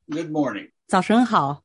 Good morning. 早晨好。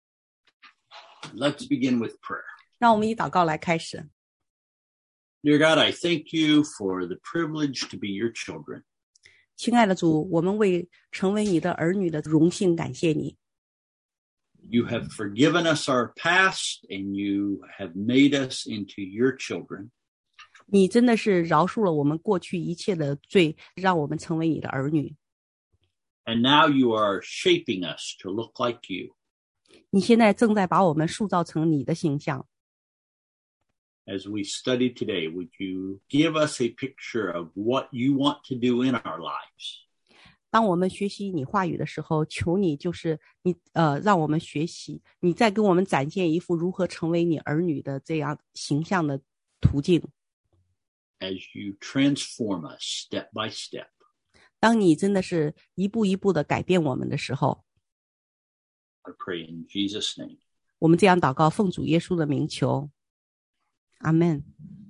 Let's begin with prayer. 让我们以祷告来开始。 Dear God, I thank you for the privilege to be your children. 亲爱的主，我们为成为你的儿女的荣幸感谢你。 You have forgiven us our past and you have made us into your children. 你真的是饶恕了我们过去一切的罪，让我们成为你的儿女。 And now you are shaping us to look like you. 你现在正在把我们塑造成你的形象。 As we study today, would you give us a picture of what you want to do in our lives? 当我们学习你话语的时候，求你就是让我们学习，你再给我们展现一幅如何成为你儿女的这样形象的途径。 As you transform us step by step. 当你真的是一步一步的改变我们的时候， I pray in Jesus' name. 我们这样祷告，奉主耶稣的名求，阿们。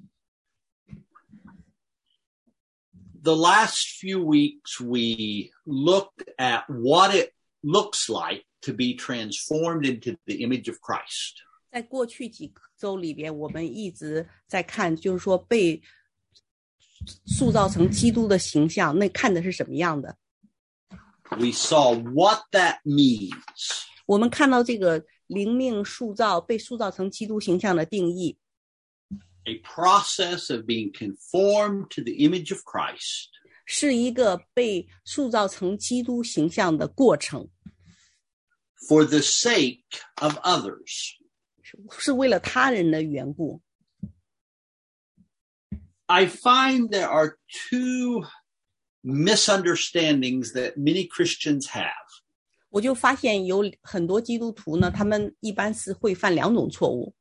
The last few weeks, we looked at what it looks like to be transformed into the image of Christ. 在过去几周里边，我们一直在看，就是说被塑造成基督的形象，那看的是什么样的？ We saw what that means. 我们看到这个灵命塑造，被塑造成基督形象的定义。 A process of being conformed to the image of Christ. 是一个被塑造成基督形象的过程。 For the sake of others. 是为了他人的缘故。 I find there are two misunderstandings that many Christians have. 我就发现有很多基督徒呢，他们一般是会犯两种错误。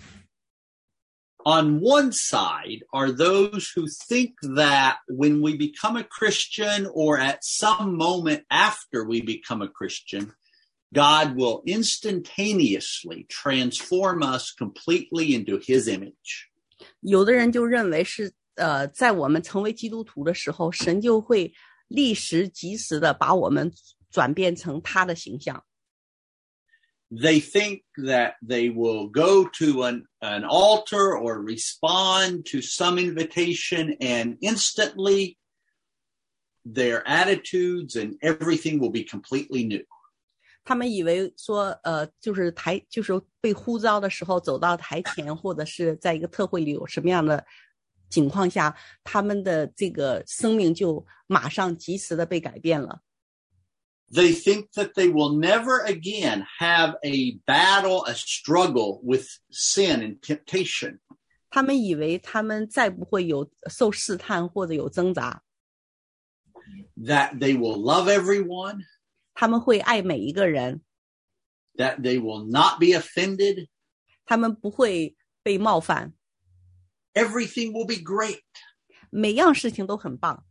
On one side are those who think that when we become a Christian or at some moment after we become a Christian, God will instantaneously transform us completely into his image. 有的人就认为是在我们成为基督徒的时候，神就会立时即时的把我们转变成他的形象。 They think that they will go to an altar or respond to some invitation and instantly their attitudes and everything will be completely new. 他们以为说就是被呼召的时候走到台前，或者是在一个特会里有什么样的情况下，他们的这个生命就马上及时的被改变了。 They think that they will never again have a battle, a struggle with sin and temptation. 他们以为他们再不会有受试探或者有挣扎。 That they will love everyone. 他们会爱每一个人。 That they will not be offended. 他们不会被冒犯。 Everything will be great. 每样事情都很棒。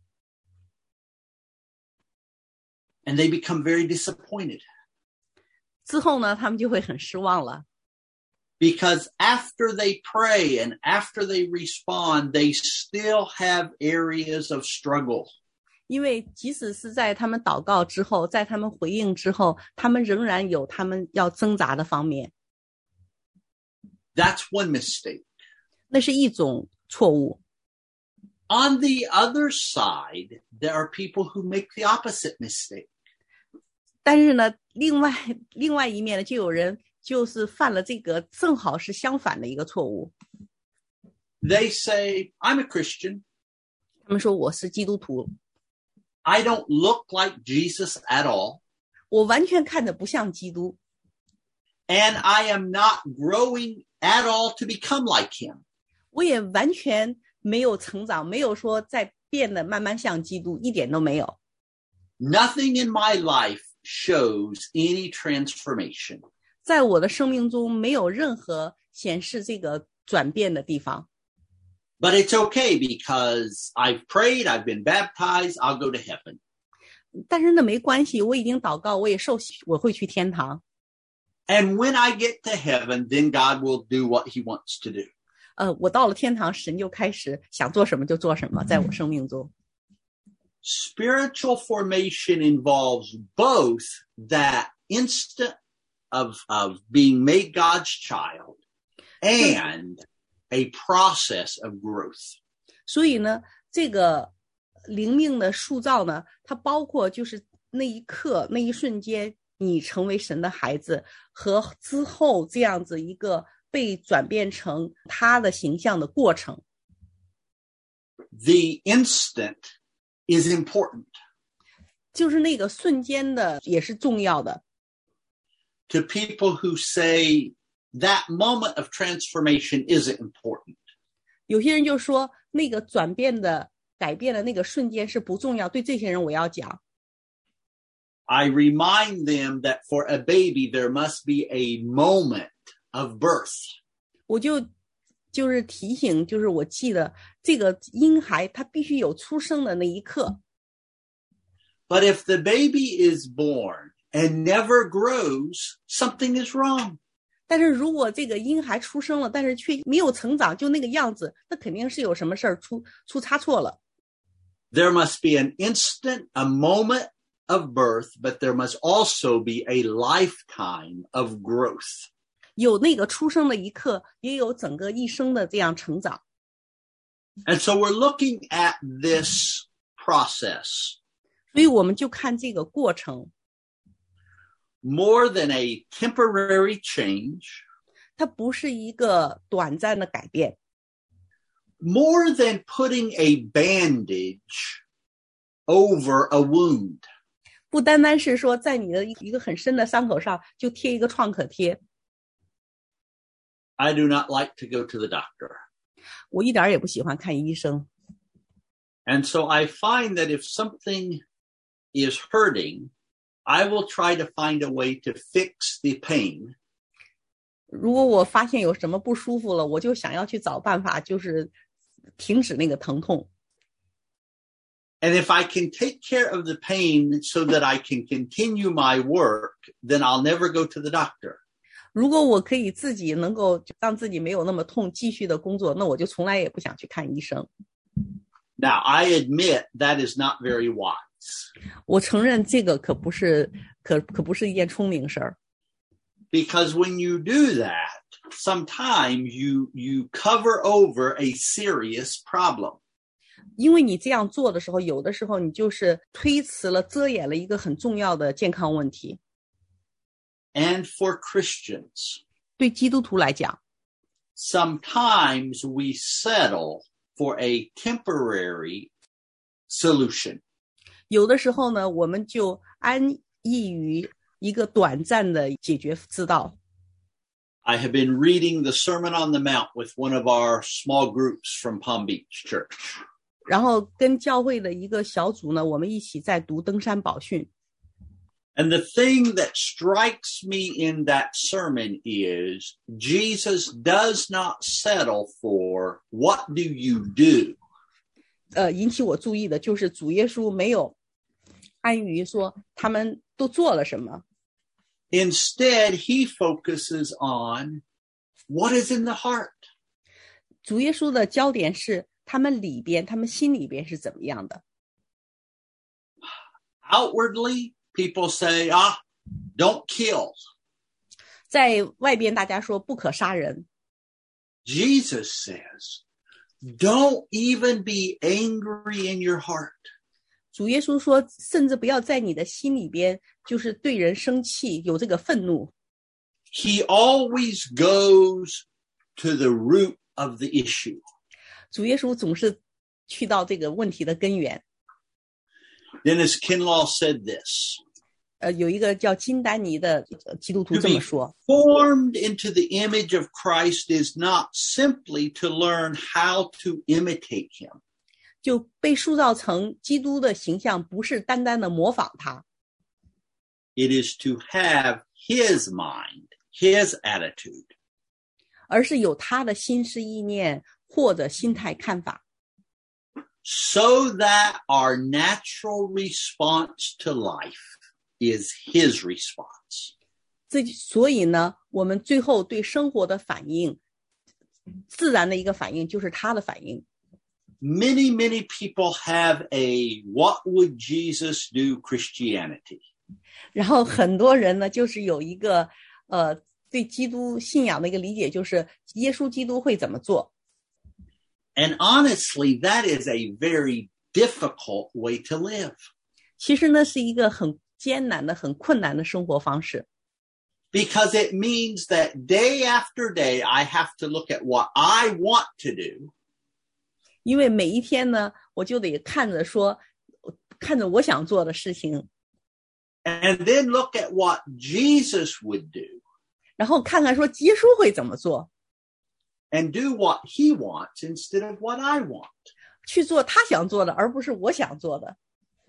And they become very disappointed. 之后呢，他们就会很失望了。 Because after they pray and after they respond, they still have areas of struggle. 因为即使是在他们祷告之后，在他们回应之后，他们仍然有他们要挣扎的方面。 That's one mistake. 那是一种错误。 On the other side, there are people who make the opposite mistake. 但是呢，另外一面呢，就有人就是犯了这个正好是相反的一个错误。 They say, I'm a Christian. 他们说我是基督徒。 I don't look like Jesus at all. 我完全看着不像基督。 And I am not growing at all to become like him. 我也完全没有成长，没有说在变得慢慢像基督，一点都没有。 Nothing in my life shows any transformation. 在我的生命中没有任何显示这个转变的地方。 But it's okay because I've prayed, I've been baptized, I'll go to heaven. 但是那没关系，我已经祷告，我也受洗，我会去天堂。 And when I get to heaven, then God will do what he wants to do. 我到了天堂，神就开始想做什么就做什么，在我生命中。 Spiritual formation involves both that instant of being made God's child and a process of growth. 所以呢，这个灵命的塑造呢，它包括就是那一刻、那一瞬间，你成为神的孩子，和之后这样子一个被转变成他的形象的过程。 The instant is important. 就是那个瞬间的也是重要的。 To people who say that moment of transformation isn't important. 有些人就说那个转变的改变的那个瞬间是不重要，对这些人我要讲。 I remind them that for a baby there must be a moment of birth. 我就是提醒，就是我记得这个婴孩他必须有出生的那一刻。 But if the baby is born and never grows, something is wrong. 但是如果这个婴孩出生了，但是却没有成长，就那个样子，那肯定是有什么事儿出差错了。 There must be an instant, a moment of birth, but there must also be a lifetime of growth. 有那个出生的一刻，也有整个一生的这样成长。 And so we're looking at this process. 所以我们就看这个过程。 More than a temporary change. 它不是一个短暂的改变。 More than putting a bandage over a wound. 不单单是说在你的一个很深的伤口上就贴一个创可贴。 I do not like to go to the doctor. 我一点也不喜欢看医生。 And so I find that if something is hurting, I will try to find a way to fix the pain. 如果我发现有什么不舒服了，我就想要去找办法，就是停止那个疼痛。 And if I can take care of the pain so that I can continue my work, then I'll never go to the doctor. 如果我可以自己能够让自己没有那么痛，继续的工作，那我就从来也不想去看医生。 Now, I admit that is not very wise. 我承认这个可不是一件聪明事儿。 Because when you do that, sometimes you cover over a serious problem. 因为你这样做的时候，有的时候你就是推辞了、遮掩了一个很重要的健康问题。 And for Christians, 对基督徒来讲 sometimes we settle for a temporary solution. 有的时候呢，我们就安逸于一个短暂的解决之道。 I have been reading the Sermon on the Mount with one of our small groups from Palm Beach Church. 然后跟教会的一个小组呢，我们一起在读登山宝训。 And the thing that strikes me in that sermon is Jesus does not settle for what do you do. 引起我注意的就是主耶稣没有安于说他们都做了什么。 Instead, he focuses on what is in the heart. 主耶稣的焦点是他们里边，他们心里边是怎么样的。 Outwardly, people say, don't kill. 在外边大家说不可杀人。 Jesus says, don't even be angry in your heart. 主耶稣说，甚至不要在你的心里边就是对人生气，有这个愤怒。 He always goes to the root of the issue. 主耶稣总是去到这个问题的根源。 Dennis Kinlaw said this. 有一个叫金丹尼的基督徒这么说 To be formed into the image of Christ is not simply to learn how to imitate him. 就被塑造成基督的形象，不是单单的模仿他。 It is to have his mind, his attitude. 而是有他的心思意念或者心态看法。 So that our natural response to life is his response. 所以呢，我们最后对生活的反应，自然的一个反应就是他的反应。 Many people have a what would Jesus do Christianity. 然后很多人呢，就是有一个对基督信仰的一个理解，就是耶稣基督会怎么做。 And honestly, that is a very difficult way to live. 其实呢，是一个很艰难的、很困难的生活方式。 Because it means that day after day, I have to look at what I want to do. 因为每一天呢，我就得看着我想做的事情。 And then look at what Jesus would do. 然后看看说耶稣会怎么做。 And do what he wants instead of what I want. 去做他想做的，而不是我想做的。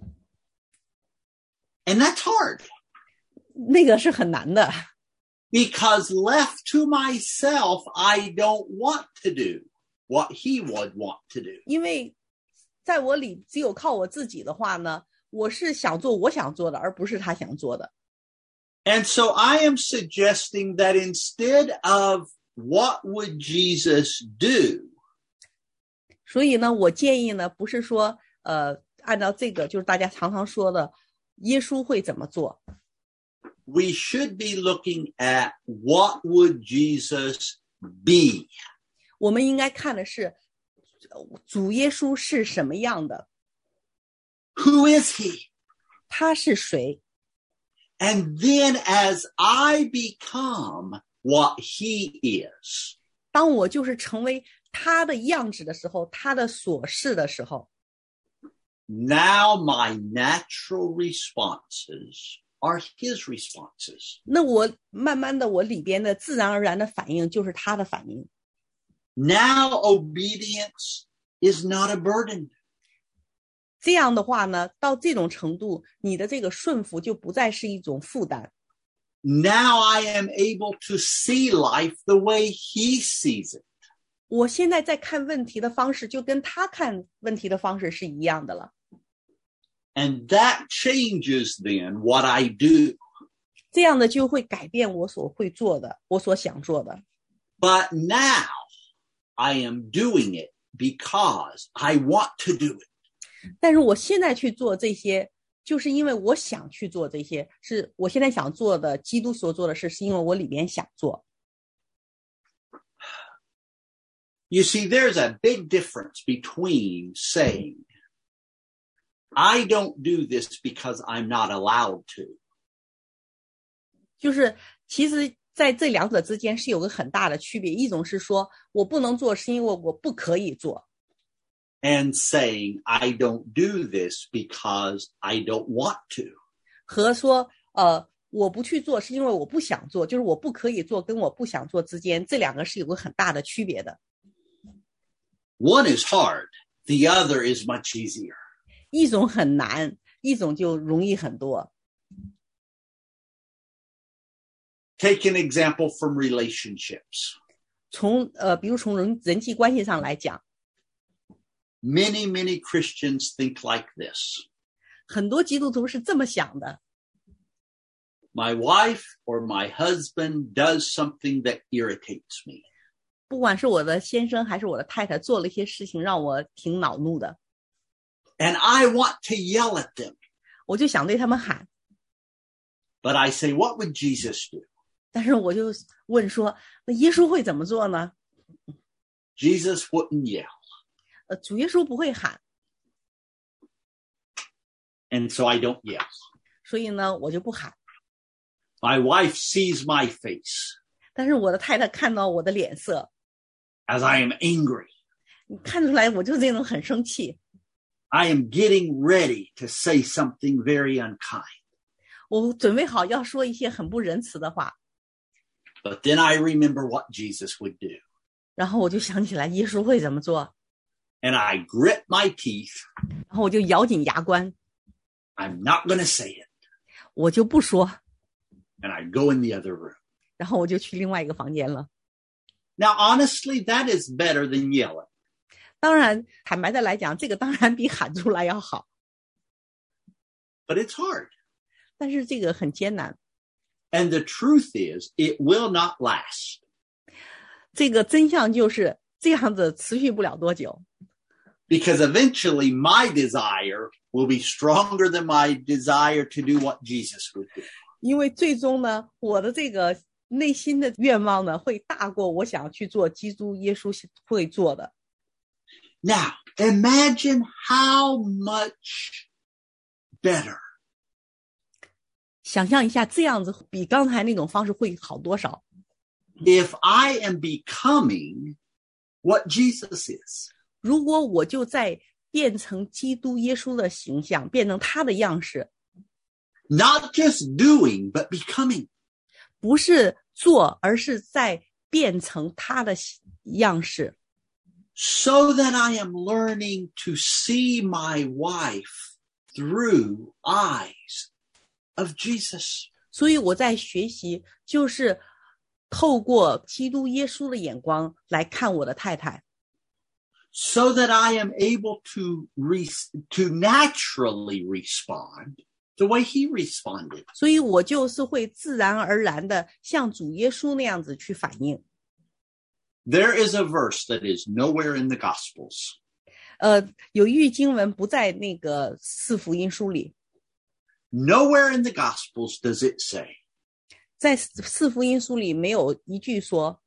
And that's hard. 那个是很难的。 Because left to myself, I don't want to do what he would want to do. 因为在我里只有靠我自己的话呢，我是想做我想做的，而不是他想做的。 And so I am suggesting that instead of what would Jesus do? 所以呢，我建议呢，不是说按照这个就是大家常常说的耶稣会怎么做。 We should be looking at what would Jesus be. 我们应该看的是主耶稣是什么样的。 Who is he? 他是谁？ And then as I become what he is, 当我就是成为他的样子的时候，他的所是的时候， now my natural responses are his responses. 那我慢慢的我里边的自然而然的反应就是他的反应。 Now obedience is not a burden. 这样的话呢，到这种程度，你的这个顺服就不再是一种负担。 Now I am able to see life the way he sees it. 我现在在看问题的方式就跟他看问题的方式是一样的了。 And that changes then what I do. 这样的就会改变我所会做的，我所想做的。 But now I am doing it because I want to do it. 但是我现在去做这些，就是因为我想去做这些，是我现在想做的，基督所做的事，是因为我里面想做。 You see, there's a big difference between saying, I don't do this because I'm not allowed to. 就是其实在这两者之间是有个很大的区别，一种是说我不能做是因为我不可以做， And saying, I don't do this because I don't want to. 和说我不去做是因为我不想做，就是我不可以做跟我不想做之间，这两个是有个很大的区别的。 One is hard, the other is much easier. 一种很难，一种就容易很多。 Take an example from relationships. 比如从人际关系上来讲， Many Christians think like this. 很多基督徒是这么想的。 My wife or my husband does something that irritates me. 不管是我的先生还是我的太太做了一些事情让我挺恼怒的， And I want to yell at them. 我就想对他们喊， But I say, what would Jesus do? 但是我就问说，那耶稣会怎么做呢？ Jesus wouldn't yell. 主耶稣不会喊， And so I don't yell. 所以呢，我就不喊。 My wife sees my face 但是我的太太看到我的脸色， as I am angry. 你看出来我就这种很生气， I am getting ready to say something very unkind. 我准备好要说一些很不仁慈的话， But then I remember what Jesus would do. 然后我就想起来耶稣会怎么做， And I grit my teeth. 然后我就咬紧牙关， I'm not going to say it. 我就不说， And I go in the other room. 然后我就去另外一个房间了。 Now, honestly, that is better than yelling. 当然，坦白的来讲，这个当然比喊出来要好， But it's hard. 但是这个很艰难。 And the truth is, it will not last. 这个真相就是这样子持续不了多久。 Because eventually my desire will be stronger than my desire to do what Jesus would do. 因为最终呢，我的这个内心的愿望呢，会大过我想去做基督耶稣会做的。 Now, imagine how much better. 想象一下，这样子比刚才那种方式会好多少。 If I am becoming what Jesus is. 如果我就在变成基督耶稣的形象，变成他的样式。 Not just doing, but becoming. 不是做，而是在变成他的样式。 So that I am learning to see my wife through eyes of Jesus. 所以我在学习，就是透过基督耶稣的眼光来看我的太太。 So that I am able to naturally respond the way he responded. 所以我就是会自然而然的像主耶稣那样子去反应。 There is a verse that is nowhere in the Gospels. 有一句经文不在那个四福音书里。 Nowhere in the Gospels does it say. 在四福音书里没有一句说。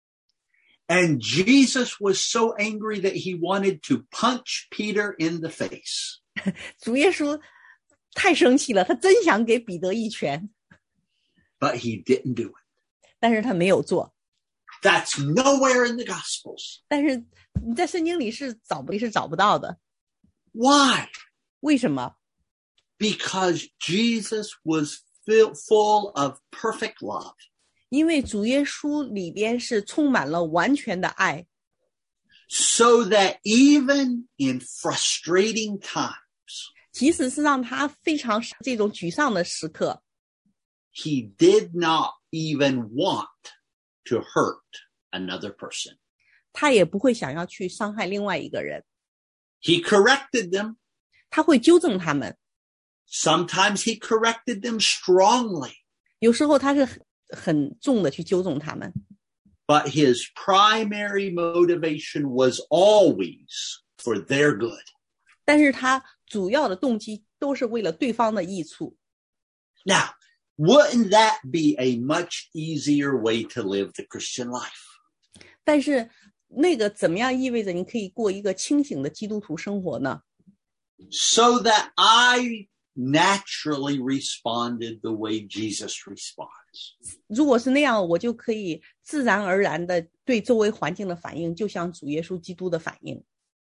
And Jesus was so angry that he wanted to punch Peter in the face. 主耶稣太生气了，他真想给彼得一拳。 But he didn't do it. 但是他没有做。 That's nowhere in the Gospels. 但是你在圣经里是找不到的。 Why? 为什么？ Because Jesus was full of perfect love. 因为主耶稣里边是充满了完全的爱。 So that even in frustrating times, 即使是让他非常这种沮丧的时刻， he did not even want to hurt another person. 他也不会想要去伤害另外一个人。 He corrected them. 他会纠正他们。 Sometimes he corrected them strongly. 有时候他是很重的去纠正他们。 But his primary motivation was always for their good. 但是他主要的动机都是为了对方的益处。 Now, wouldn't that be a much easier way to live the Christian life? 但是那个怎么样意味着你可以过一个清醒的基督徒生活呢？ So that I naturally responded the way Jesus responds. 如果是那样，我就可以自然而然的对周围环境的反应，就像主耶稣基督的反应。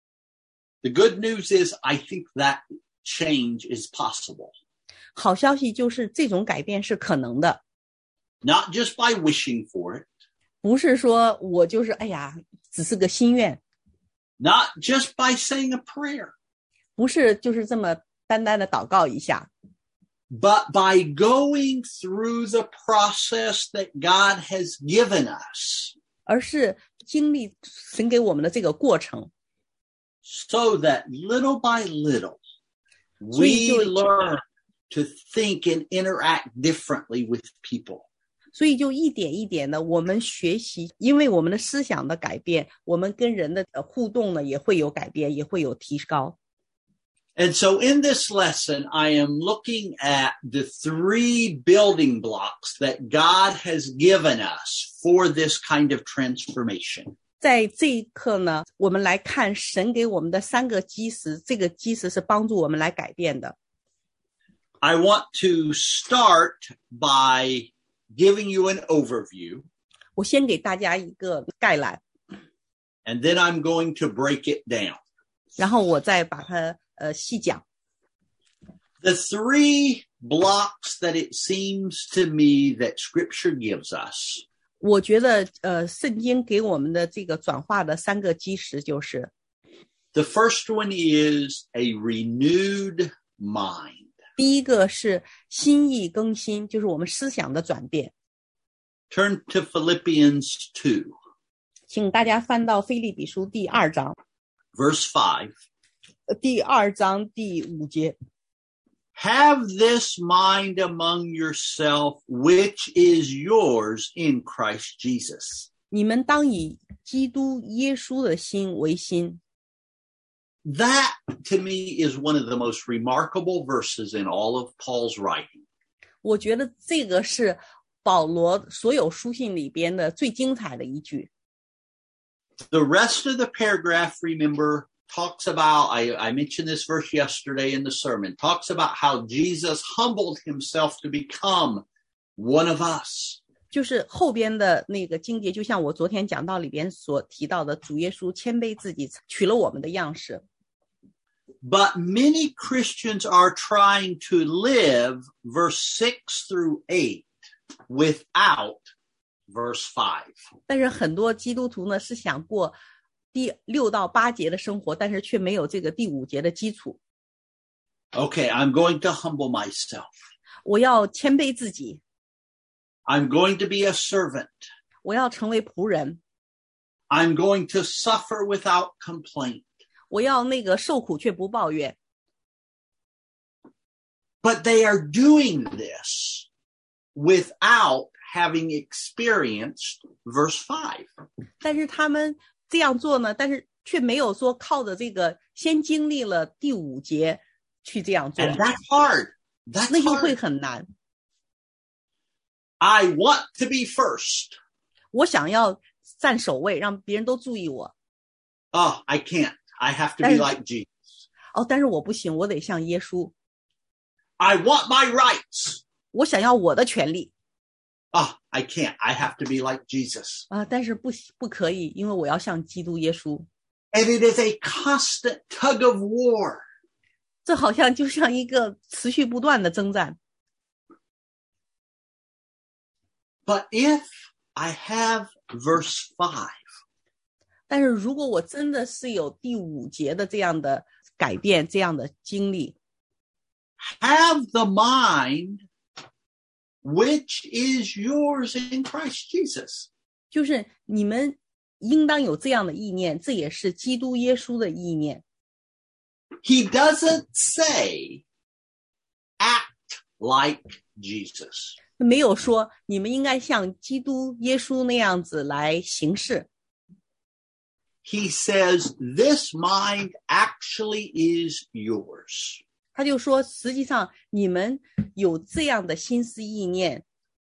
The good news is, I think that change is possible. 好消息就是这种改变是可能的。 Not just by wishing for it. 不是说我就是只是个心愿。 Not just by saying a prayer. 不是就是这么单单的祷告一下。 But by going through the process that God has given us. 而是经历神给我们的这个过程。 So that little by little, we learn to think and interact differently with people. 所以就一点一点的我们学习，因为我们的思想的改变，我们跟人的互动呢也会有改变，也会有提高。 And so in this lesson, I am looking at the 3 building blocks that God has given us for this kind of transformation. 在这一课呢，我们来看神给我们的3个基石，这个基石是帮助我们来改变的。 I want to start by giving you an overview. 我先给大家一个概览， And then I'm going to break it down. 然后我再把它细讲。 The 3 blocks that it seems to me that Scripture gives us. 我觉得圣经给我们的这个转化的3个基石就是 The first one is a renewed mind. 第一个是心意更新，就是我们思想的转变。 Turn to Philippians 2. 请大家翻到腓立比书第2章 Verse 5. 第2章第5节。 Have this mind among yourself, which is yours in Christ Jesus. 你们当以基督耶稣的心为心。 That, to me, is one of the most remarkable verses in all of Paul's writing. 我觉得这个是保罗所有书信里边的最精彩的一句。 The rest of the paragraph, remember, talks about, I mentioned this verse yesterday in the sermon, talks about how Jesus humbled himself to become one of us. 就是后边的那个经节，就像我昨天讲道里边所提到的，主耶稣谦卑自己，取了我们的样式。 But many Christians are trying to live verse 6 through 8 without verse 5. 但是很多基督徒呢是想过第6到8节的生活，但是却没有这个第5节的基础。 Okay, I'm going to humble myself. 我要谦卑自己。 I'm going to be a servant. 我要成为仆人。 I'm going to suffer without complaint. 我要那个受苦却不抱怨。 But they are doing this without having experienced verse 5. 但是他们这样做呢，但是却没有说靠着这个先经历了第5节去这样做。 And that's hard. That's 那就会 hard. 很难。 I want to be first. 我想要占首位，让别人都注意我。 Oh, I can't. I have to be like Jesus. 但是我不行，我得像耶稣。 I want my rights. 我想要我的权利。 Oh, I can't. I have to be like Jesus. 但是不可以，因为我要像基督耶稣。 And it is a constant tug of war. 这好像就像一个持续不断的征战。 But if I have verse 5, 但是如果我真的是有第5节的这样的改变，这样的经历 have the mind which is yours in Christ Jesus. 就是你们应当有这样的意念，这也是基督耶稣的意念。 He doesn't say act like Jesus. 没有说你们应该像基督耶稣那样子来行事。 He says this mind actually is yours. 他就说实际上你们有这样的心思意念。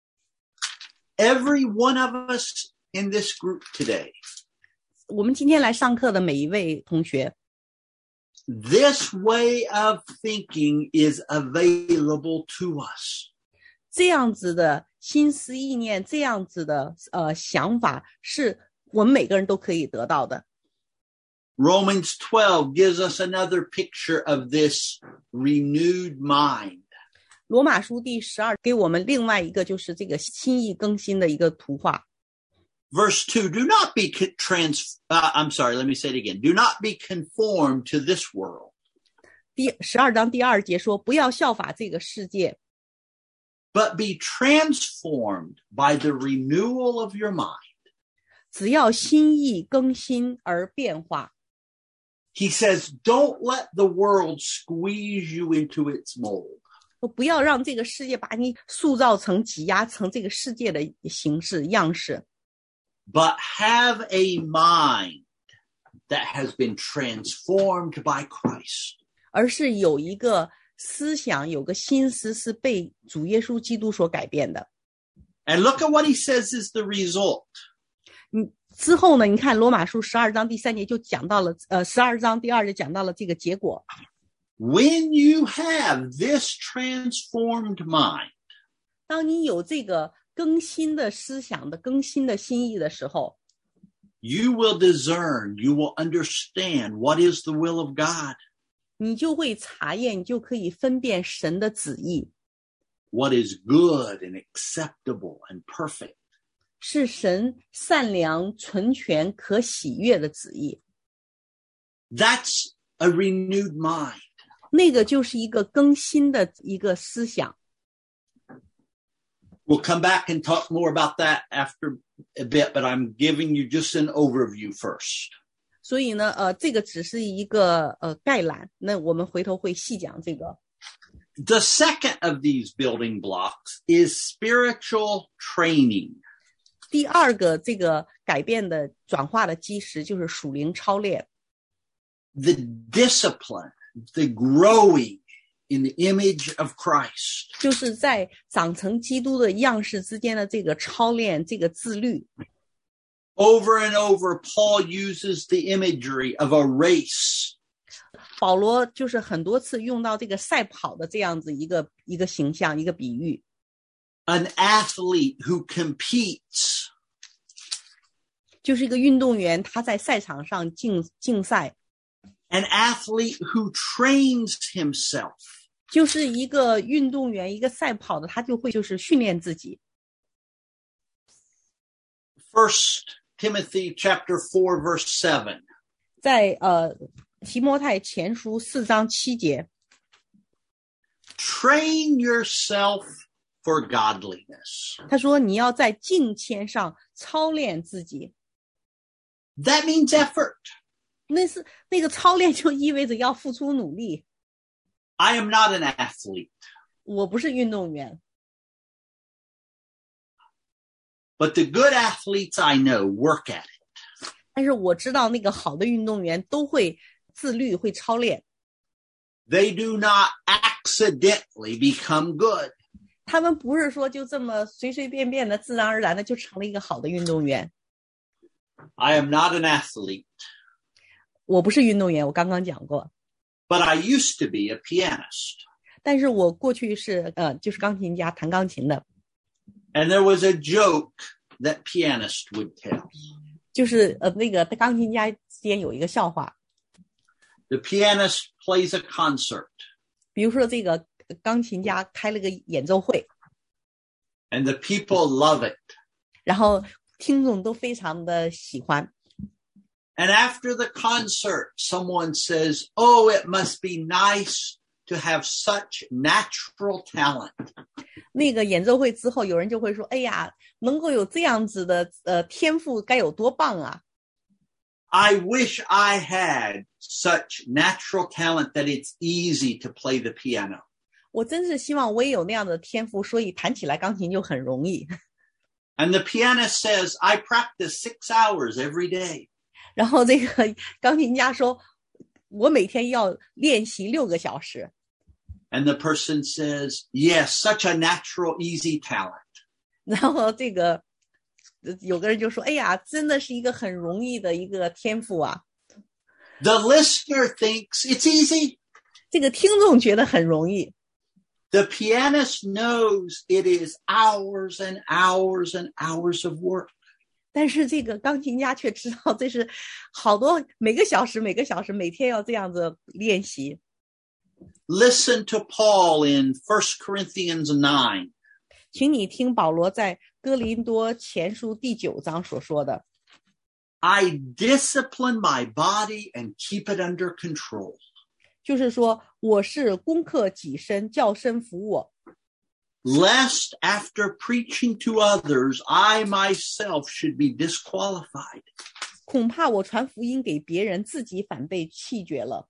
Every one of us in this group today. 我们今天来上课的每一位同学。 This way of thinking is available to us. 这样子的心思意念，这样子的想法，是我们每个人都可以得到的。 Romans 12 gives us another picture of this renewed mind. 罗马书第12给我们另外一个就是这个心意更新的一个图画。 Verse 2, do not be let me say it again. Do not be conformed to this world. 第12章第2节说，不要效法这个世界。 But be transformed by the renewal of your mind. 只要心意更新而变化。 He says, don't let the world squeeze you into its mold. 不要让这个世界把你塑造成挤压成这个世界的形式样式。 But have a mind that has been transformed by Christ. 而是有一个思想，有个心思是被主耶稣基督所改变的。 And look at what he says is the result. 之后呢，你看罗马书12章第3节就讲到了12章第2节讲到了这个结果。 When you have this transformed mind, 当你有这个更新的思想的更新的心意的时候， you will discern, you will understand what is the will of God. 你就会查验，你就可以分辨神的旨意。 What is good and acceptable and perfect. 是神善良、纯全、可喜悦的旨意。 That's a renewed mind. 那个就是一个更新的一个思想。 We'll come back and talk more about that after a bit, but I'm giving you just an overview first. 所以呢，这个只是一个概览，那我们回头会细讲这个。 The second of these building blocks is spiritual training. 第2个这个改变的转化的基石就是属灵操练。 the discipline, the growing in the image of Christ. 就是在长成基督的样式之间的这个操练，这个自律。 Over and over, Paul uses the imagery of a race. 保罗就是很多次用到这个赛跑的这样子一个形象，一个比喻。 An athlete who competes. 就是一个运动员，他在赛场上竞赛。 An athlete who trains himself. 就是一个运动员，一个赛跑的，他就会就是训练自己。 First Timothy chapter 4 verse 7. 在提摩太前书4章7节。 Train yourself for godliness. 他说你要在敬虔上操练自己。 That means effort. 那个操练就意味着要付出努力。 I am not an athlete. 我不是运动员。 But the good athletes I know work at it. 但是我知道那个好的运动员都会自律，会操练。 They do not accidentally become good. 他们不是说就这么随随便便的自然而然的就成了一个好的运动员。 I am not an athlete. 我不是运动员，我刚刚讲过。 But I used to be a pianist. 但是我过去是就是钢琴家，弹钢琴的。 And there was a joke that pianists would tell. 就是那个钢琴家之间有一个笑话。 The pianist plays a concert. 比如说这个钢琴家开了个演奏会。 And the people love it. 然后听众都非常的喜欢。 And after the concert, someone says, "Oh, it must be nice to have such natural talent." 那个演奏会之后，有人就会说：“哎呀，能够有这样子的天赋，该有多棒啊！” I wish I had such natural talent that it's easy to play the piano. 我真是希望我也有那样的天赋，所以弹起来钢琴就很容易。 And the pianist says, "I practice 6 hours every day." 然后这个钢琴家说：“我每天要练习6个小时。” And the person says, "Yes, such a natural, easy talent." 然后这个有个人就说：“哎呀，真的是一个很容易的一个天赋啊。” The listener thinks it's easy. 这个听众觉得很容易。 The pianist knows it is hours and hours and hours of work. 但是这个钢琴家却知道这是好多每个小时每天要这样子练习。 Listen to Paul in 1 Corinthians 9. 请你听保罗在哥林多前书第9章所说的。 I discipline my body and keep it under control. 就是说我是攻克己身，叫身服我。 Lest after preaching to others, I myself should be disqualified. 恐怕我传福音给别人，自己反被弃绝了。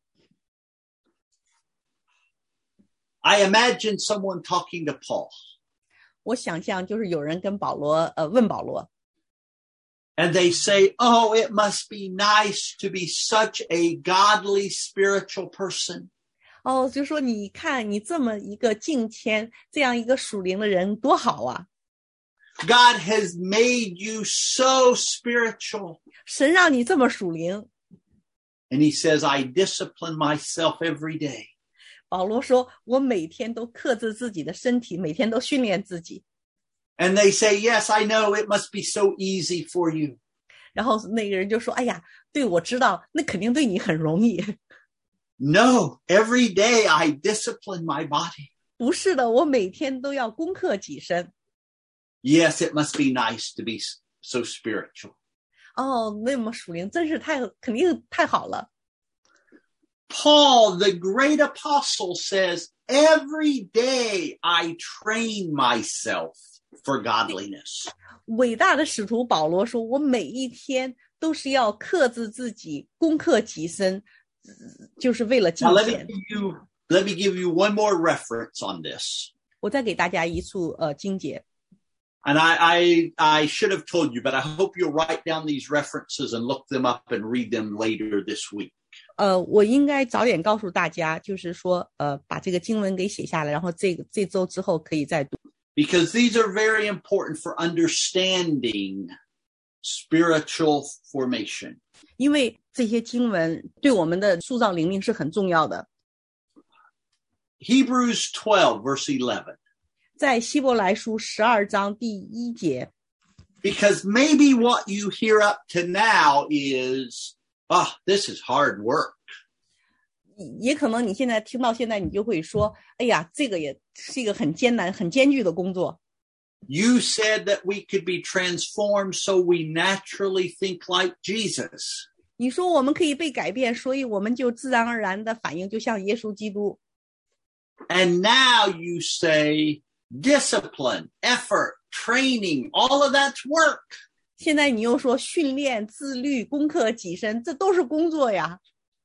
I imagine someone talking to Paul. 我想象就是有人跟保罗问保罗。 And they say, "Oh, it must be nice to be such a godly spiritual person." 就说你看你这么一个敬虔，这样一个属灵的人多好啊。 God has made you so spiritual. 神让你这么属灵。 And he says, "I discipline myself every day." 保罗说我每天都克制自己的身体，每天都训练自己。 And they say, "Yes, I know, it must be so easy for you." 然后那个人就说：“哎呀，对，我知道，那肯定对你很容易。” No, every day I discipline my body. 不是的，我每天都要攻克己身。 Yes, it must be nice to be so spiritual. 那么属灵真是肯定太好了。 Paul, the great apostle, says, "Every day I train myself for godliness." 伟大的使徒保罗说：“我每一天都是要克制自己，攻克己身，就是为了敬虔。” Let me give you one more reference on this. 我再给大家一处经节。 And I should have told you, but I hope you'll write down these references and look them up and read them later this week. 我应该早点告诉大家，就是说把这个经文给写下来，然后这周之后可以再读。 Because these are very important for understanding spiritual formation. 因为这些经文对我们的塑造灵命是很重要的。 Hebrews 12, verse 11. 在希伯来书12章第1节。 Because maybe what you hear up to now is, this is hard work. 也可能你现在听到现在，你就会说，哎呀，这个也是一个很艰难、很艰巨的工作。 You said that we could be transformed so we naturally think like Jesus. 你说我们可以被改变，所以我们就自然而然的反应就像耶稣基督。 And now you say discipline, effort, training, all of that's work. 现在你又说训练、自律、攻克己身，这都是工作呀。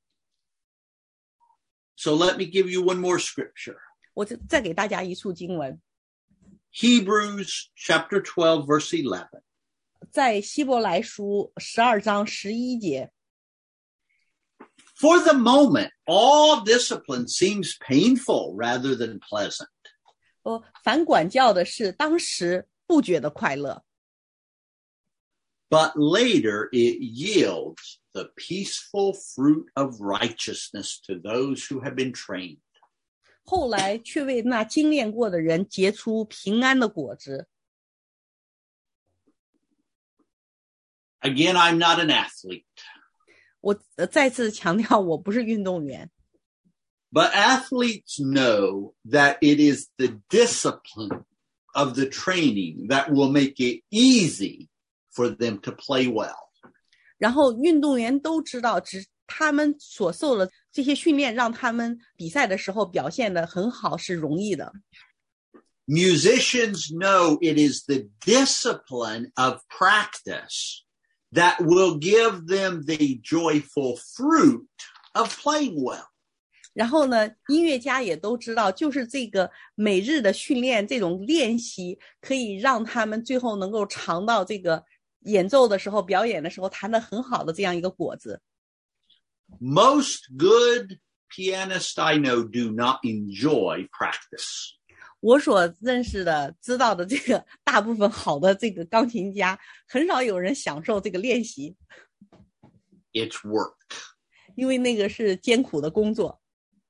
So let me give you one more scripture. 我再给大家一处经文。 Hebrews chapter 12, verse 11. 在希伯来书12章11节。 For the moment, all discipline seems painful rather than pleasant. 凡管教的事，当时不觉得快乐。 But later it yields the peaceful fruit of righteousness to those who have been trained. 后来却为那精炼过的人结出平安的果子。 Again, I'm not an athlete. 我再次强调，我不是运动员。 But athletes know that it is the discipline of the training that will make it easy for them to play well. 然后运动员都知道，他们所受的这些训练，让他们比赛的时候表现得很好，是容易的。 Musicians know it is the discipline of practice that will give them the joyful fruit of playing well. 然后呢，音乐家也都知道，就是这个每日的训练，这种练习可以让他们最后能够尝到这个演奏的时候、表演的时候弹得很好的这样一个果子。 Most good pianists I know do not enjoy practice. 我所认识的、知道的这个大部分好的这个钢琴家，很少有人享受这个练习。 It's work. 因为那个是艰苦的工作。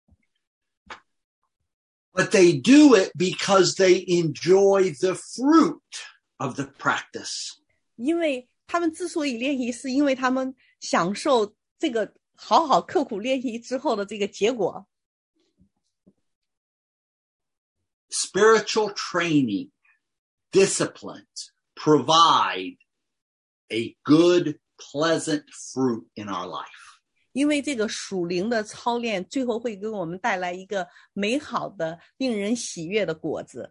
But they do it because they enjoy the fruit of the practice. 因为他们之所以练习，是因为他们享受这个好好刻苦练习之后的这个结果。 Spiritual training, disciplines provide a good, pleasant fruit in our life. 因为这个属灵的操练，最后会给我们带来一个美好的、令人喜悦的果子。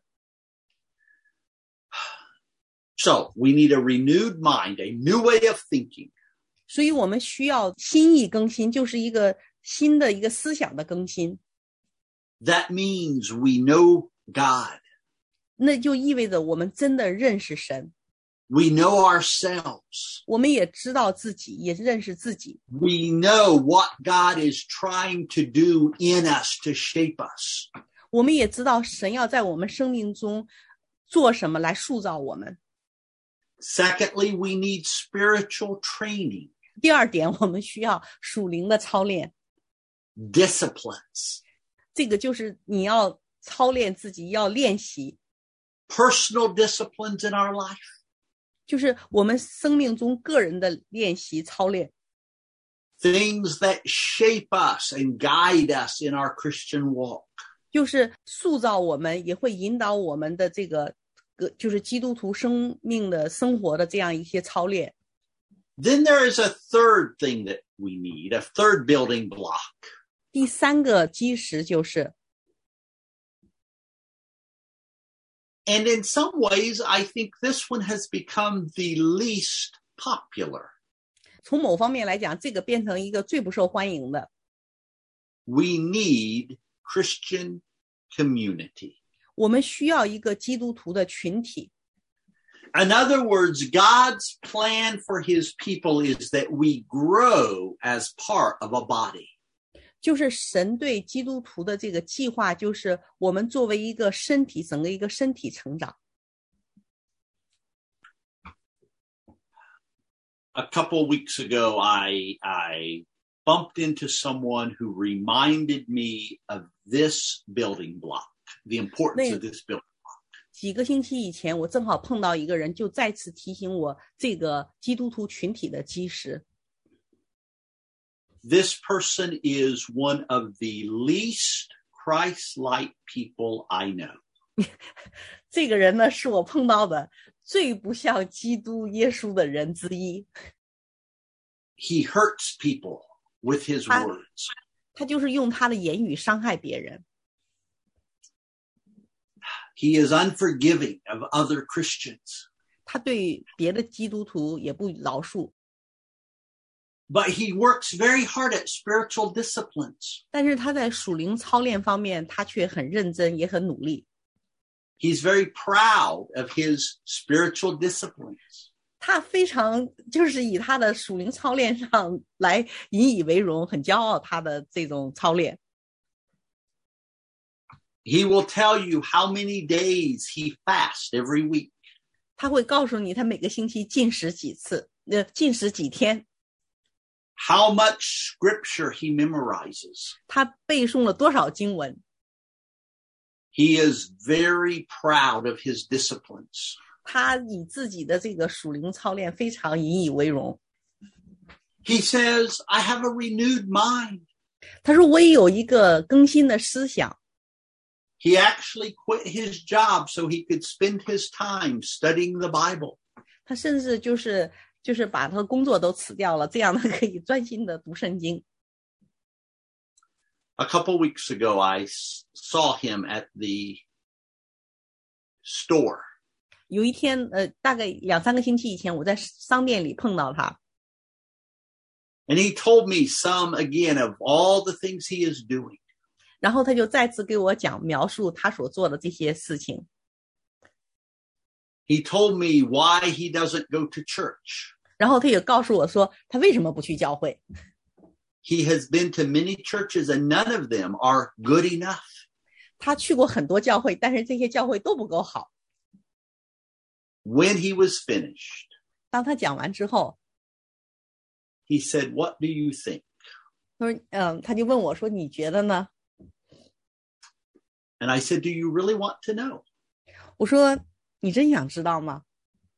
So we need a renewed mind, a new way of thinking. 所以我们需要心意更新，就是一个新的一个思想的更新。 That means we know God. 那就意味着我们真的认识神。 We know ourselves. 我们也知道自己，也认识自己。 We know what God is trying to do in us to shape us. 我们也知道神要在我们生命中做什么来塑造我们。 Secondly, we need spiritual training. 第二点，我们需要属灵的操练。 Disciplines. 这个就是你要操练自己，要练习。 Personal disciplines in our life. 就是我们生命中个人的练习操练。 Things that shape us and guide us in our Christian walk. 就是塑造我们，也会引导我们的这个就是基督徒生命的生活的这样一些操练。 Then there is a third thing that we need, a third building block. 第三个基石就是 And in some ways, I think this one has become the least popular. 从某方面来讲，这个变成一个最不受欢迎的。 We need Christian community. 我们需要一个基督徒的群体。 In other words, God's plan for his people is that we grow as part of a body. 就是神对基督徒的这个计划，就是我们作为一个身体，整个一个身体成长。 A couple of weeks ago, I bumped into someone who reminded me of this building block, the importance of this building block. 几个星期以前，我正好碰到一个人，就再次提醒我这个基督徒群体的基石。 This person is one of the least Christ-like people I know. 这个人呢，是我碰到的最不像基督耶稣的人之一。 He hurts people with his words. 他就是用他的言语伤害别人。 He is unforgiving of other Christians. 他对别的基督徒也不饶恕。 But he works very hard at spiritual disciplines. 但是他在属灵操练方面，他却很认真，也很努力。 He's very proud of his spiritual disciplines. 他非常就是以他的属灵操练上来引以为荣，很骄傲他的这种操练。 He will tell you how many days he fasts every week. 他会告诉你他每个星期禁食几次，禁食几天。 How much scripture he memorizes. 他背诵了多少经文。 He is very proud of his disciplines. 他以自己的这个属灵操练非常引以为荣。 He says, I have a renewed mind. 他说我也有一个更新的思想。 He actually quit his job so he could spend his time studying the Bible. 他甚至就是把他的工作都辞掉了，这样他可以专心的读圣经。 A couple weeks ago, I saw him at the store. 有一天，大概2-3个星期以前，我在商店里碰到他。 And he told me some again of all the things he is doing. 然后他就再次给我描述他所做的这些事情。 He told me why he doesn't go to church. 然后他也告诉我说，他为什么不去教会。 He has been to many churches and none of them are good enough. 他去过很多教会，但是这些教会都不够好。 When he was finished, 当他讲完之后 he said, What do you think? 他就问我说，你觉得呢？ And I said, Do you really want to know? 我说，你真想知道吗？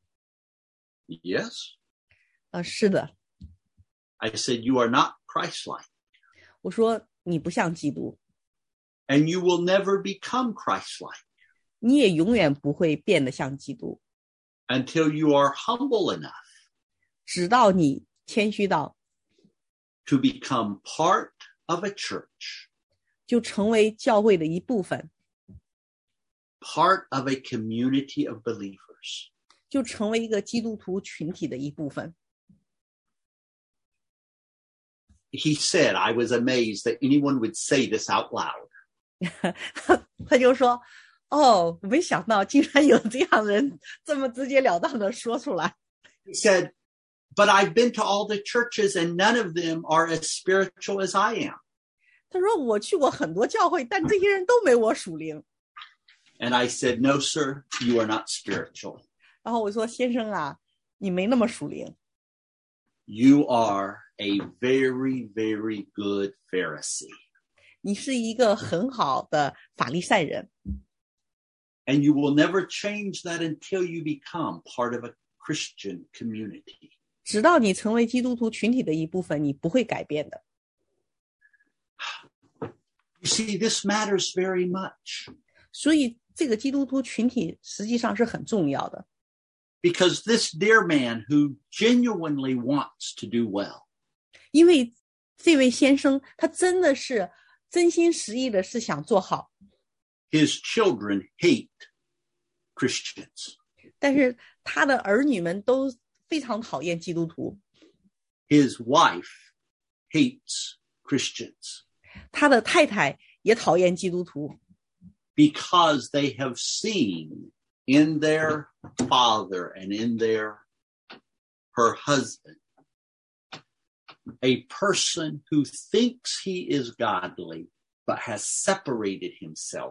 Yes. 是的。 I said, You are not Christ-like. 我说，你不像基督。 And you will never become Christ-like. 你也永远不会变得像基督。 Until you are humble enough. 直到你谦虚到 To become part of a church. 就成为教会的一部分。 Part of a community of believers. 就成为一个基督徒群体的一部分。 He said, I was amazed that anyone would say this out loud. 他就说，我没想到竟然有这样的人这么直截了当的说出来。 He said, But I've been to all the churches and none of them are as spiritual as I am. 他说我去过很多教会，但这些人都没我属灵。 And I said, No, sir, you are not spiritual. 然后我说，先生啊，你没那么属灵。 You are a very, very good Pharisee. 你是一个很好的法利赛人。 And you will never change that until you become part of a Christian community. 直到你成为基督徒群体的一部分，你不会改变的。 You see, this matters very much. 所以这个基督徒群体实际上是很重要的。 Because this dear man who genuinely wants to do well. 因为这位先生他真的是真心实意的是想做好。 His children hate Christians. 但是他的儿女们都非常讨厌基督徒。 His wife hates Christians. 他的太太也讨厌基督徒。 Because they have seen in their father and in her husband a person who thinks he is godly, but has separated himself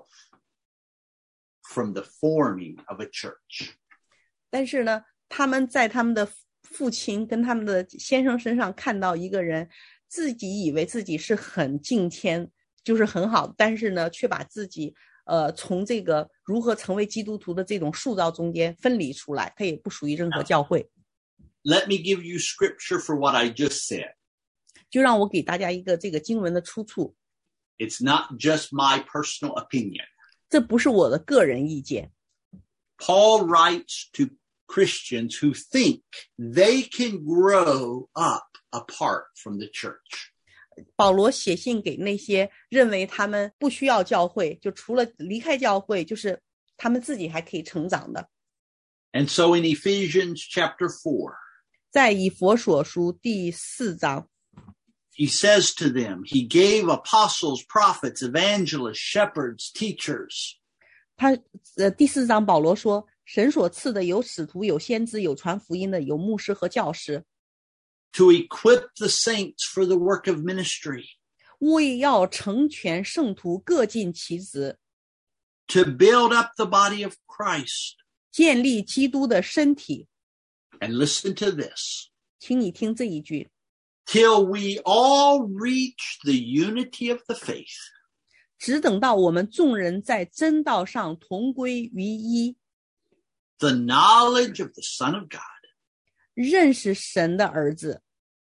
from the forming of a church. 但是呢，他们在他们的父亲跟他们的先生身上看到一个人，自己以为自己是很敬天，就是很好，但是呢，却把自己从这个如何成为基督徒的这种塑造中间分离出来，他也不属于任何教会。 Let me give you scripture for what I just said. 就让我给大家一个这个经文的出处。 It's not just my personal opinion. 这不是我的个人意见。 Paul writes to Christians who think they can grow up apart from the church. 保罗写信给那些认为他们不需要教会，就除了离开教会，就是他们自己还可以成长的。 And so in Ephesians chapter 4, 在以弗所书第4章 he says to them, he gave apostles, prophets, evangelists, shepherds, teachers. 他第4章保罗说，神所赐的有使徒，有先知，有传福音的，有牧师和教师。 To equip the saints for the work of ministry. 为要成全圣徒，各尽其职。 To build up the body of Christ. 建立基督的身体。 And listen to this. 请你听这一句。 Till we all reach the unity of the faith. 只等到我们众人在真道上同归于一。 The knowledge of the Son of God. 认识神的儿子。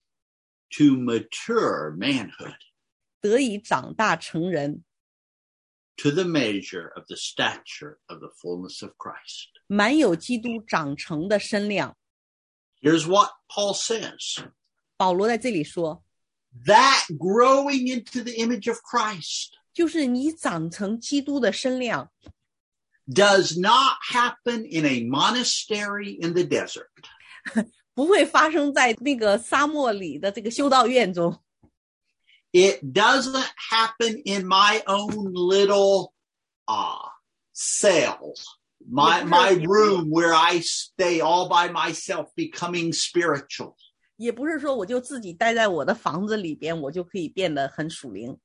To mature manhood. 得以长大成人。 To the measure of the stature of the fullness of Christ. 满有基督长成的身量。 Here's what Paul says. 保罗在这里说 That growing into the image of Christ. 就是你长成基督的身量。 Does not happen in a monastery in the desert. 不会发生在那个沙漠里的这个修道院中。 It doesn't happen in my own little cell, my room where I stay all by myself becoming spiritual. 也不是说我就自己待在我的房子里边，我就可以变得很属灵。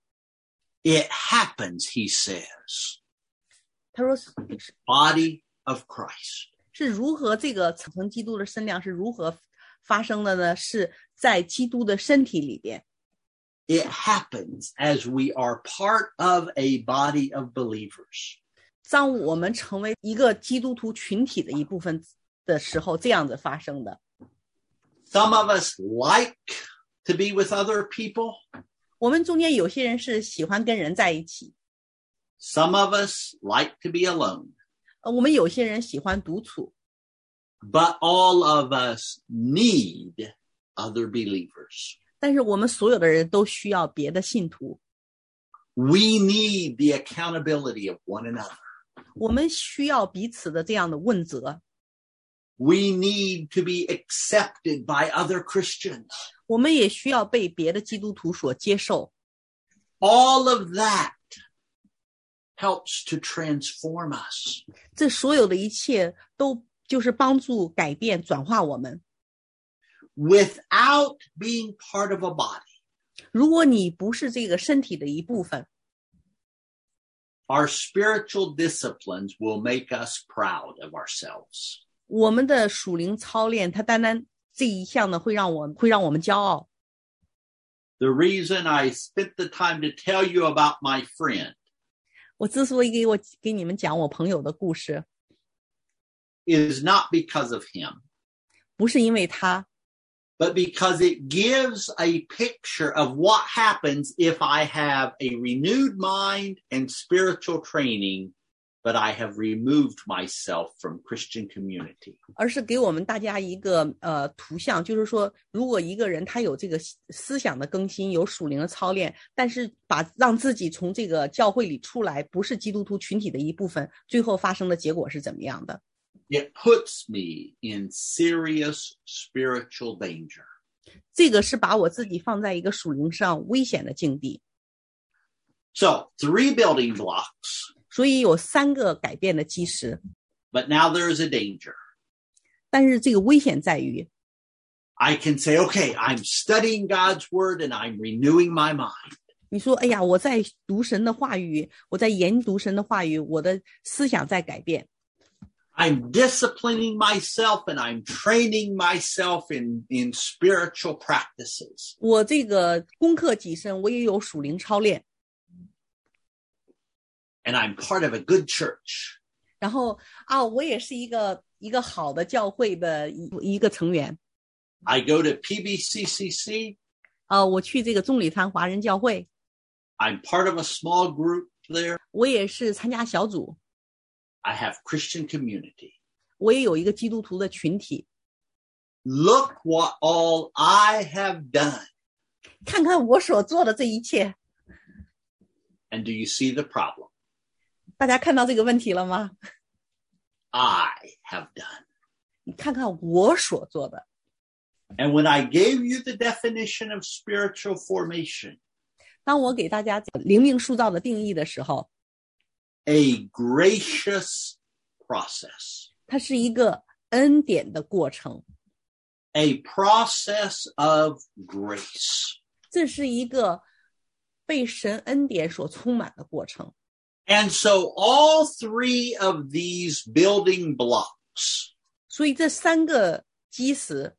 It happens, he says. 他说 Body of Christ. 是如何这个成基督的身量是如何发生的呢？是在基督的身体里边。 It happens as we are part of a body of believers. 当我们成为一个基督徒群体的一部分的时候，这样子发生的。 Some of us like to be with other people. 我们中间有些人是喜欢跟人在一起。 Some of us like to be alone. 我们有些人喜欢独处。 But all of us need other believers. 但是我们所有的人都需要别的信徒。 We need the accountability of one another. 我们需要彼此的这样的问责。 We need to be accepted by other Christians. 我们也需要被别的基督徒所接受。 All of that helps to transform us. 这所有的一切都就是帮助改变转化我们。 Without being part of a body. 如果你不是这个身体的一部分， Our spiritual disciplines will make us proud of ourselves. 我们的属灵操练，它单单这一项呢，会让我们骄傲。 The reason I spent the time to tell you about my friend. 我之所以给你们讲我朋友的故事 is not because of him. 不是因为他 but because it gives a picture of what happens if I have a renewed mind and spiritual training, but I have removed myself from Christian community. 而是给我们大家一个图像，就是说如果一个人他有这个思想的更新，有属灵的操练，但是让自己从这个教会里出来，不是基督徒群体的一部分，最后发生的结果是怎么样的。 It puts me in serious spiritual danger. 这个是把我自己放在一个属灵上危险的境地。 So, 3 building blocks. 所以有3个改变的基石。 But now there is a danger. 但是这个危险在于 I can say, okay, I'm studying God's word and I'm renewing my mind. 你说，哎呀，我在读神的话语，我在研读神的话语，我的思想在改变。 I'm disciplining myself and I'm training myself in spiritual practices. 我这个功课己身，我也有属灵操练。 And I'm part of a good church. 然后我也是一个好的教会的一个成员。 I go to PBCCC. 我去这个众礼堂华人教会。 I'm part of a small group there. 我也是参加小组。 I have Christian community. 我也有一个基督徒的群体。 Look what all I have done. 看看我所做的这一切。 And do you see the problem? 大家看到这个问题了吗？ I have done. 你看看我所做的。 And when I gave you the definition of spiritual formation, 当我给大家灵命塑造的定义的时候， a gracious process. 它是一个恩典的过程。 A process of grace. 这是一个被神恩典所充满的过程。 And so all three of these building blocks 所以这三个基石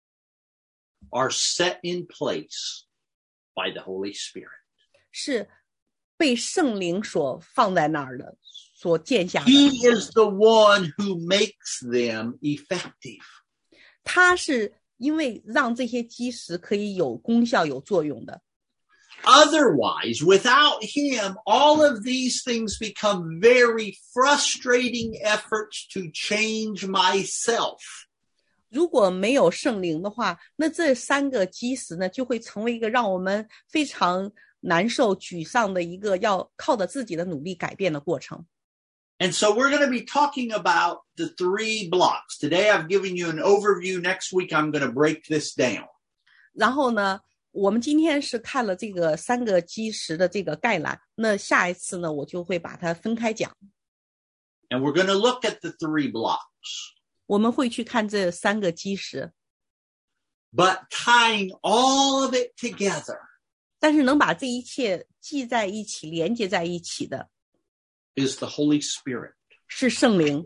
are set in place by the Holy Spirit. 是被圣灵所放在那儿的，所建下的。 He is the one who makes them effective. 他是因为让这些基石可以有功效、有作用的。 Otherwise, without him, all of these things become very frustrating efforts to change myself. 如果没有圣灵的话，那这三个基石呢，就会成为一个让我们非常难受、沮丧的一个要靠着自己的努力改变的过程。 And so we're going to be talking about the three blocks. Today I've given you an overview. Next week I'm going to break this down. 然后呢，我们今天是看了这个三个基石的这个概览，那下一次呢，我就会把它分开讲。 And we're going to look at the three blocks. 我们会去看这三个基石。 But tying all of it together, 但是能把这一切系在一起、连接在一起的 is the Holy Spirit. 是圣灵。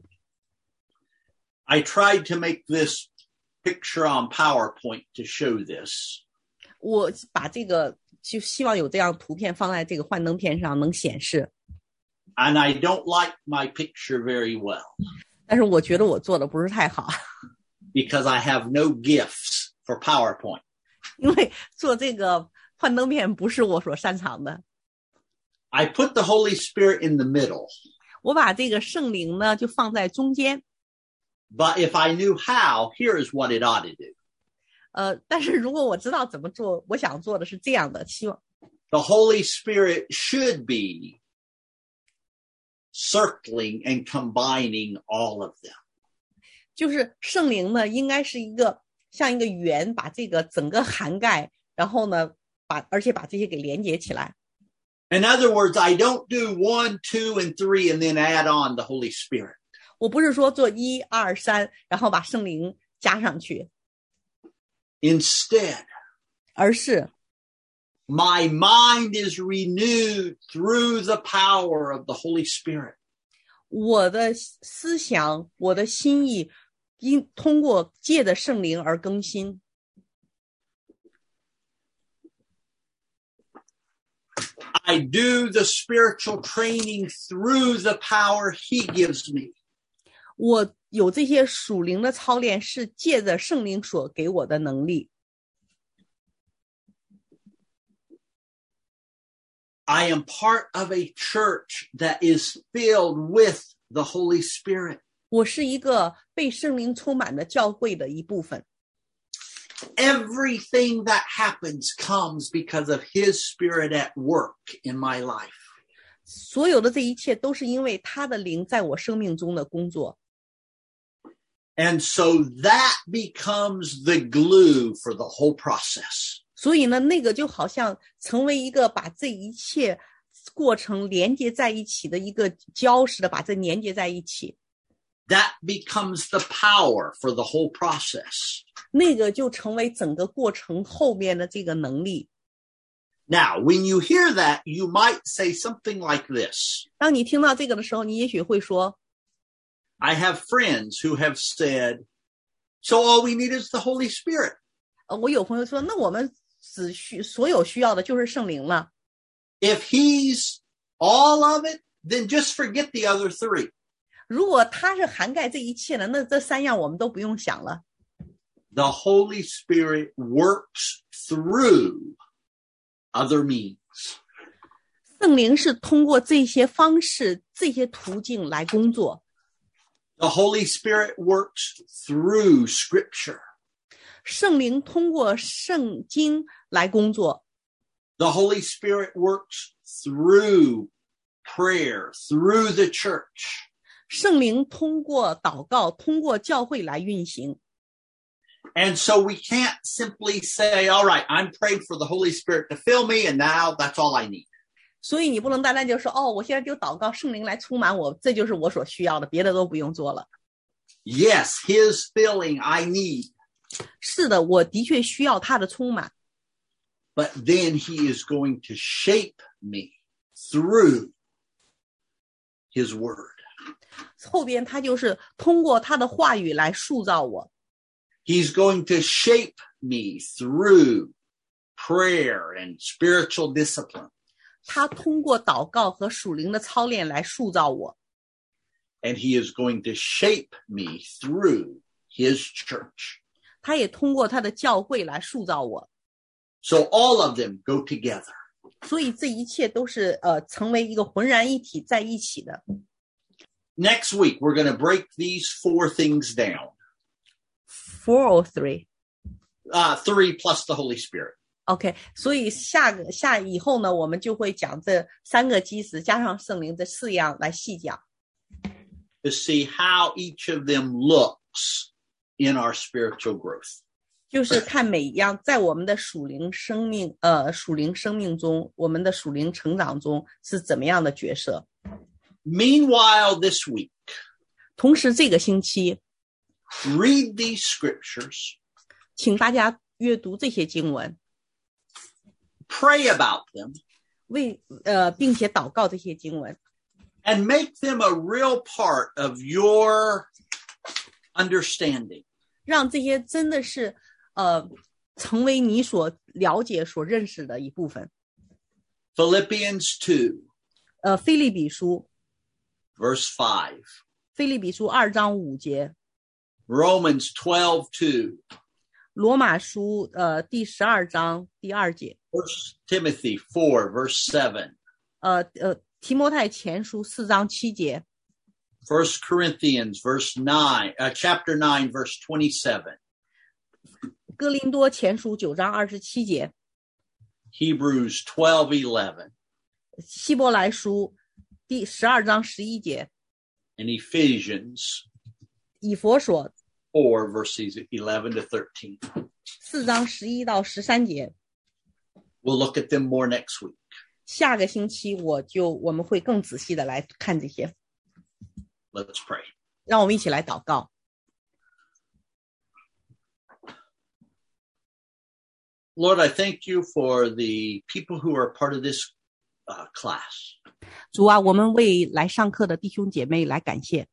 I tried to make this picture on PowerPoint to show this. 我把这个就希望有这样图片放在这个幻灯片上能显示。 And I don't like my picture very well. 但是我觉得我做的不是太好。 Because I have no gifts for PowerPoint. 因为做这个幻灯片不是我所擅长的。 I put the Holy Spirit in the middle. 我把这个圣灵呢就放在中间。 But if I knew how, here's what it ought to do. 但是如果我知道怎么做，我想做的是这样的，希望 The Holy Spirit should be circling and combining all of them. 就是圣灵呢应该是一个像一个圆，把这个整个涵盖，然后呢而且把这些给连接起来。 In other words, I don't do 1, 2, and 3 and then add on the Holy Spirit. 我不是说做1、2、3，然后把圣灵加上去。 Instead, 而是 my mind is renewed through the power of the Holy Spirit. 我的思想，我的心意因通过借着圣灵而更新。 I do the spiritual training through the power he gives me. 我有这些属灵的操练是借着圣灵所给我的能力。 I am part of a church that is filled with the Holy Spirit. 我是一个被圣灵充满的教会的一部分。 Everything that happens comes because of his Spirit at work in my life. 所有的这一切都是因为他的灵在我生命中的工作。 And so that becomes the glue for the whole process. 所以呢，那个就好像成为一个把这一切过程连接在一起的一个胶似的，把这连接在一起。 That becomes the power for the whole process. 那个就成为整个过程后面的这个能力。 Now, when you hear that, you might say something like this. 当你听到这个的时候，你也许会说 I have friends who have said, so all we need is the Holy Spirit. 我有朋友说，那我们所有需要的就是圣灵了。 If he's all of it, then just forget the other three. 如果他是涵盖这一切的，那这三样我们都不用想了。 The Holy Spirit works through other means. 圣灵是通过这些方式、这些途径来工作。 The Holy Spirit works through Scripture. 圣灵通过圣经来工作。 The Holy Spirit works through prayer, through the church. 圣灵通过祷告，通过教会来运行。 And so we can't simply say, all right, I'm praying for the Holy Spirit to fill me, and now that's all I need. 所以你不能单单就说，我现在就祷告圣灵来充满我，这就是我所需要的，别的都不用做了。 Yes, his filling I need. 是的，我的确需要他的充满。 But then he is going to shape me through his word. 后边他就是通过他的话语来塑造我。 He's going to shape me through prayer and spiritual discipline. 他通过祷告和属灵的操练来塑造我。 And he is going to shape me through his church. 他也通过他的教会来塑造我。 So all of them go together. 所以这一切都是成为一个浑然一体在一起的。 Next week, we're going to break these four things down. 403 3 plus the Holy Spirit. OK， 所以以后呢，我们就会讲这三个基石加上圣灵这四样来细讲。 To see how each of them looks in our spiritual growth. 就是看每一样在我们的属灵生命中，我们的属灵成长中是怎么样的角色。 Meanwhile, this week, 同时这个星期 read these scriptures, 请大家阅读这些经文， pray about them, 并且祷告这些经文， and make them a real part of your understanding. 让这些真的是成为你所了解所认识的一部分。 Philippians 2, 腓立比书 verse 5. 腓立比书2章5节， Romans 12:2. 罗马书第12章第2节， 1 Timothy 4, verse 7. 提摩太前书4章7节， 1 Corinthians chapter 9, verse 27. 哥林多前书9章27节， Hebrews 12:11. 希伯来书第12章11节， And Ephesians 以弗所 4, verses 11 to 13. 4章11到13节。 We'll look at them more next week. 下个星期我们会更仔细的来看这些。 Let's pray. 让我们一起来祷告。 Lord, I thank you for the people who are part of this class. 主啊，我们为来上课的弟兄姐妹来感谢。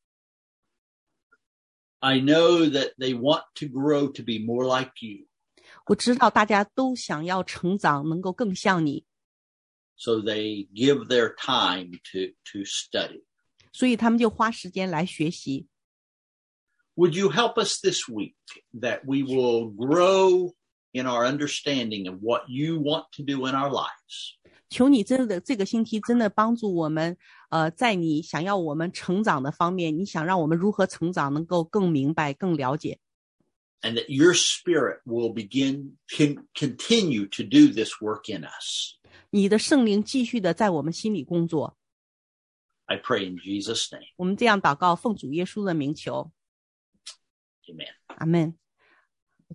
I know that they want to grow to be more like you. 我知道大家都想要成长，能够更像你， So they give their time to study. 所以他们就花时间来学习。 Would you help us this week that we will grow in our understanding of what you want to do in our lives? 求你真的这个星期真的帮助我们，在你想要我们成长的方面，你想让我们如何成长，能够更明白、更了解。 And that your spirit will continue to do this work in us. 你的圣灵继续的在我们心里工作。 I pray in Jesus' name. 我们这样祷告，奉主耶稣的名求。 Amen. 阿们。